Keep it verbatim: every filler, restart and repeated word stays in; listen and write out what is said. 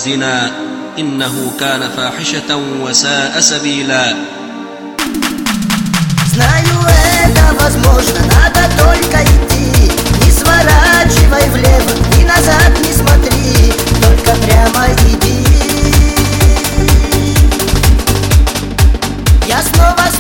الزنا إنه كان فاحشة وساء سبيلا. Знаю, это возможно, надо только идти. Не сворачивай влево и назад не смотри, только прямо иди. Я снова